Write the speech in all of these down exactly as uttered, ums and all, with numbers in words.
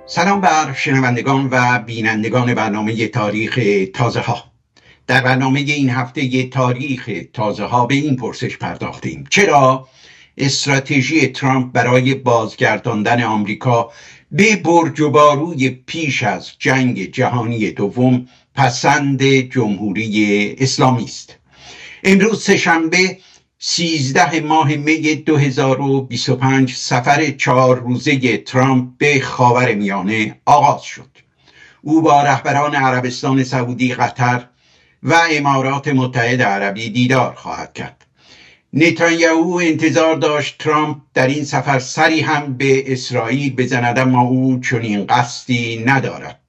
سلام بر شنوندگان و بینندگان برنامه تاریخ تازه ها. در برنامه این هفته تاریخ تازه ها به این پرسش پرداختیم: چرا استراتژی ترامپ برای بازگرداندن آمریکا به برج و باروی پیش از جنگ جهانی دوم پسند جمهوری اسلامی است؟ امروز سه‌شنبه سیزده ماه می دو هزار و بیست و پنج سفر چهار روزه ترامپ به خاورمیانه آغاز شد. او با رهبران عربستان سعودی، قطر و امارات متحده عربی دیدار خواهد کرد. نتانیاهو انتظار داشت ترامپ در این سفر سری هم به اسرائیل بزند، اما او چنین قصدی ندارد.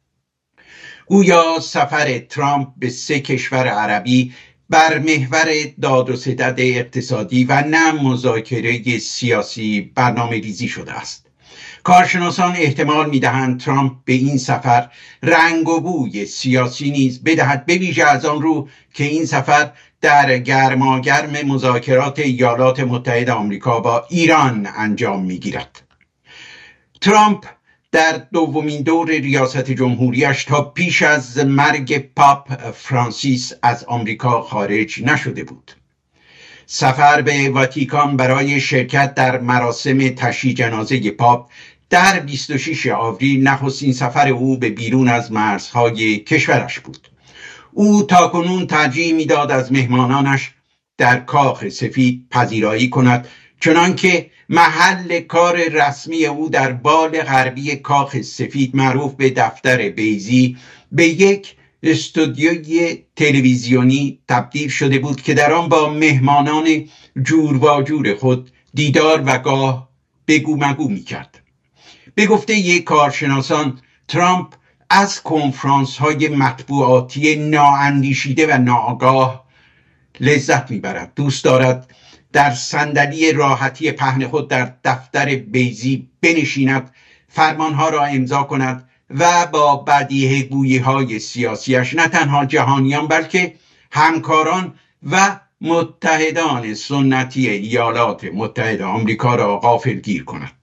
گویا سفر ترامپ به سه کشور عربی بر محور داد و ستد اقتصادی و نه مذاکره سیاسی برنامه ریزی شده است. کارشناسان احتمال می‌دهند ترامپ به این سفر رنگ و بوی سیاسی نیز بدهد، به ویژه از آن رو که این سفر در گرماگرم مذاکرات ایالات متحده آمریکا با ایران انجام می‌گیرد. ترامپ در دومین دور ریاست جمهوریش تا پیش از مرگ پاپ فرانسیس از آمریکا خارج نشده بود. سفر به واتیکان برای شرکت در مراسم تشییع جنازه پاپ در بیست و شش آوریل نخستین سفر او به بیرون از مرزهای کشورش بود. او تاکنون ترجیح میداد از مهمانانش در کاخ سفید پذیرایی کند، چنانکه محل کار رسمی او در بال غربی کاخ سفید معروف به دفتر بیضی به یک استودیوی تلویزیونی تبدیل شده بود که در آن با مهمانان جور و جور خود دیدار و گاه بگو مگو می‌کرد. به گفته یک کارشناسان، ترامپ از کنفرانس های مطبوعاتی نااندیشیده و ناآگاه لذت می‌برد. دوست دارد در صندلی راحتی پهن خود در دفتر بیضی بنشیند، فرمانها را امضا کند و با بدیهه گویی های سیاسیش نه تنها جهانیان بلکه همکاران و متحدان سنتی ایالات متحده آمریکا را غافلگیر کند.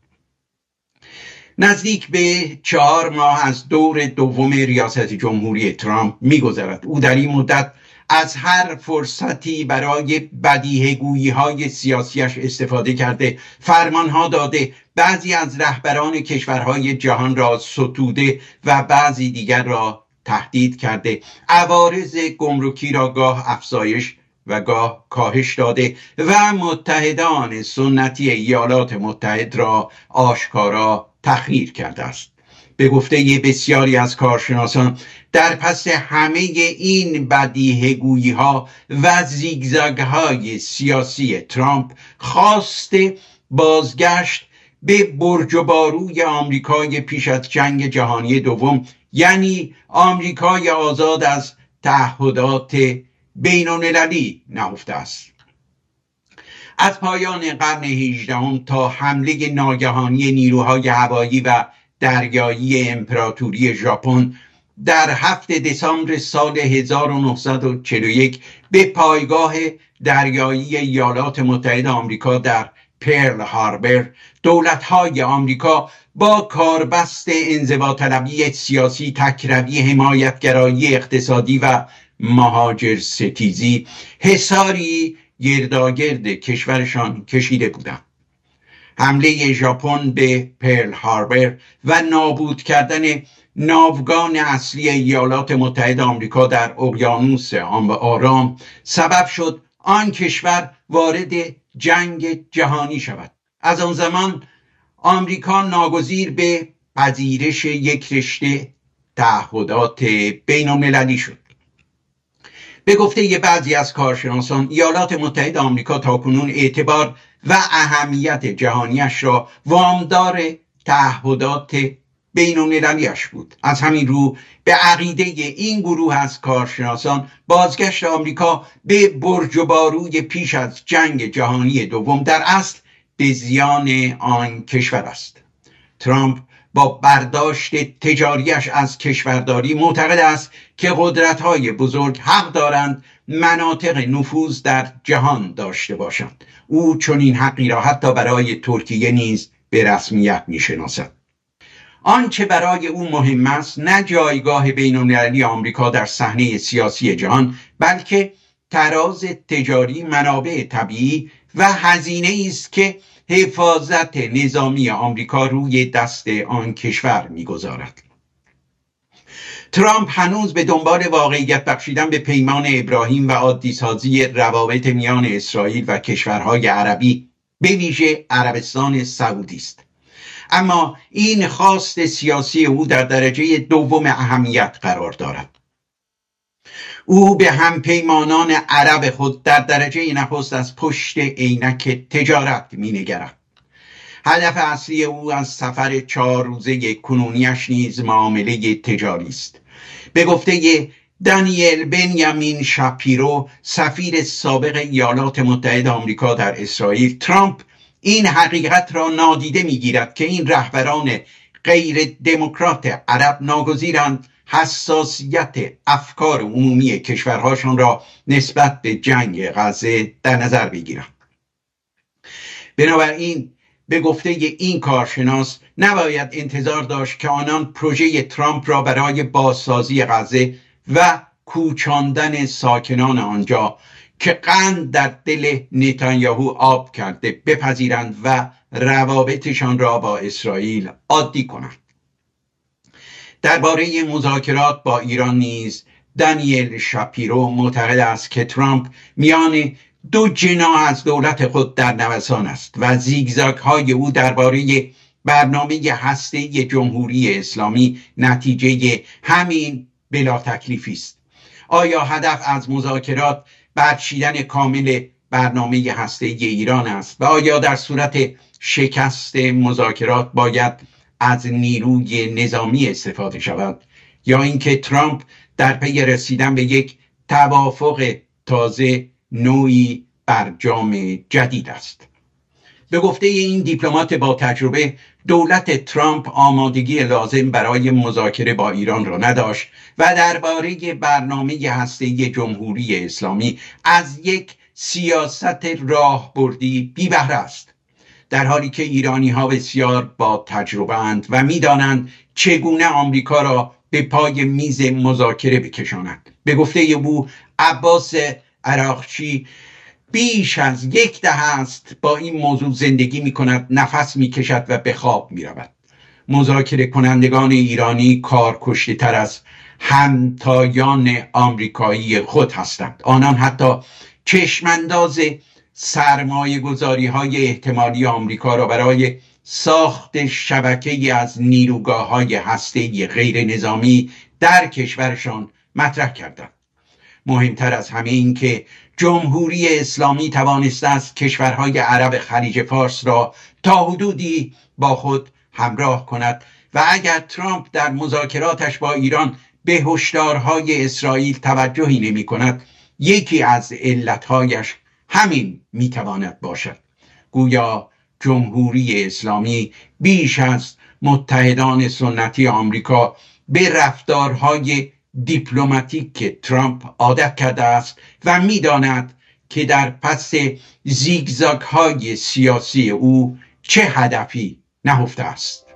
نزدیک به چهار ماه از دور دوم ریاست جمهوری ترامپ می‌گذرد. او در این مدت از هر فرصتی برای بدیهه گویی های سیاسیش استفاده کرده، فرمانها داده، بعضی از رهبران کشورهای جهان را ستوده و بعضی دیگر را تهدید کرده، عوارض گمرکی را گاه افزایش و گاه کاهش داده و متحدان سنتی ایالات متحده را آشکارا تحقیر کرده است. به گفته بسیاری از کارشناسان، در پس همه این بدیهه گویی ها و زیگزاگ های سیاسی ترامپ خواست بازگشت به برج و باروی آمریکای پیش از جنگ جهانی دوم، یعنی آمریکای آزاد از تعهدات بین المللی نهفته است. از پایان قرن هجدهم تا حمله ناگهانی نیروهای هوایی و دریایی امپراتوری ژاپن در هفتم دسامبر سال هزار و نهصد و چهل و یک به پایگاه دریایی ایالات متحده آمریکا در پرل هاربر، دولت‌های آمریکا با کاربست انزواطلبی سیاسی، تکروی، حمایتگرایی اقتصادی و مهاجر ستیزی حصاری گرداگرد کشورشان کشیده بودند. حمله ژاپن به پرل هاربر و نابود کردن ناوگان اصلی ایالات متحده آمریکا در اقیانوس آرام سبب شد آن کشور وارد جنگ جهانی شود. از آن زمان آمریکا ناگزیر به پذیرش یک رشته تعهدات بین المللی شد. به گفته ی بعضی از کارشناسان، ایالات متحده آمریکا تاکنون اعتبار و اهمیت جهانیش را وامدار تعهدات بین المللیش بود. از همین رو به عقیده این گروه از کارشناسان، بازگشت آمریکا به برج و باروی پیش از جنگ جهانی دوم در اصل به زیان آن کشور است. ترامپ با برداشت تجاریش از کشورداری معتقد است که قدرت‌های بزرگ حق دارند مناطق نفوذ در جهان داشته باشند. او چنین حقی را حتی برای ترکیه نیز به رسمیت می‌شناسد. آنچه برای او مهم است نه جایگاه بین‌المللی آمریکا در صحنه سیاسی جهان، بلکه تراز تجاری، منابع طبیعی و هزینه است که حفاظت نظامی آمریکا روی دست آن کشور می‌گذارد. ترامپ هنوز به دنبال واقعیت بخشیدن به پیمان ابراهیم و عادی سازی روابط میان اسرائیل و کشورهای عربی به ویژه عربستان سعودی است. اما این خواست سیاسی او در درجه دوم اهمیت قرار دارد. او به هم پیمانان عرب خود در درجه نخست از پشت عینک تجارت مینگرد. هدف اصلی او از سفر چهار روزه کنونیش نیز معامله تجاری است. به گفته دانیل بنیامین شاپیرو، سفیر سابق ایالات متحده آمریکا در اسرائیل، ترامپ این حقیقت را نادیده میگیرد که این رهبران غیر دموکرات عرب ناگزیرند حساسیت افکار عمومی کشورهاشان را نسبت به جنگ غزه در نظر بگیرند. بنابراین به گفته این کارشناس نباید انتظار داشت که آنان پروژه ترامپ را برای بازسازی غزه و کوچاندن ساکنان آنجا که قند در دل نتانیاهو آب کرده بپذیرند و روابطشان را با اسرائیل عادی کنند. درباره مذاکرات با ایران نیز دانیل شاپیرو معتقد است که ترامپ میان دو جناح از دولت خود در نوسان است و زیگزاگ های او درباره برنامه هسته‌ای جمهوری اسلامی نتیجه همین بلا تکلیفی است. آیا هدف از مذاکرات برچیدن کامل برنامه هسته‌ای ایران است و آیا در صورت شکست مذاکرات باید از نیروی نظامی استفاده شود، یا اینکه ترامپ در پی رسیدن به یک توافق تازه نوعی برجام جدید است؟ به گفته این دیپلمات با تجربه، دولت ترامپ آمادگی لازم برای مذاکره با ایران را نداشت و درباره برنامه هسته‌ای جمهوری اسلامی از یک سیاست راهبردی بی بهره است، در حالی که ایرانی ها بسیار با تجربه اند و می دانند چگونه آمریکا را به پای میز مذاکره بکشاند. به گفته او، عباس عراقچی بیش از یک دهه است با این موضوع زندگی می کند، نفس می کشد و به خواب می رود. مذاکره کنندگان ایرانی کار کشته تر از همتایان آمریکایی خود هستند. آنان حتی چشمانداز سرمایه گذاری های احتمالی آمریکا را برای ساخت شبکه‌ای از نیروگاه های هسته‌ای غیر نظامی در کشورشان مطرح کردند. مهمتر از همه این که جمهوری اسلامی توانسته است کشورهای عرب خلیج فارس را تا حدودی با خود همراه کند و اگر ترامپ در مذاکراتش با ایران به هشدارهای اسرائیل توجهی نمی کند، یکی از علتهایش همین میتواند باشد. گویا جمهوری اسلامی بیش از متحدان سنتی آمریکا به رفتارهای دیپلماتیک ترامپ عادت کرده است و میداند که در پس زیگزاگ های سیاسی او چه هدفی نهفته است.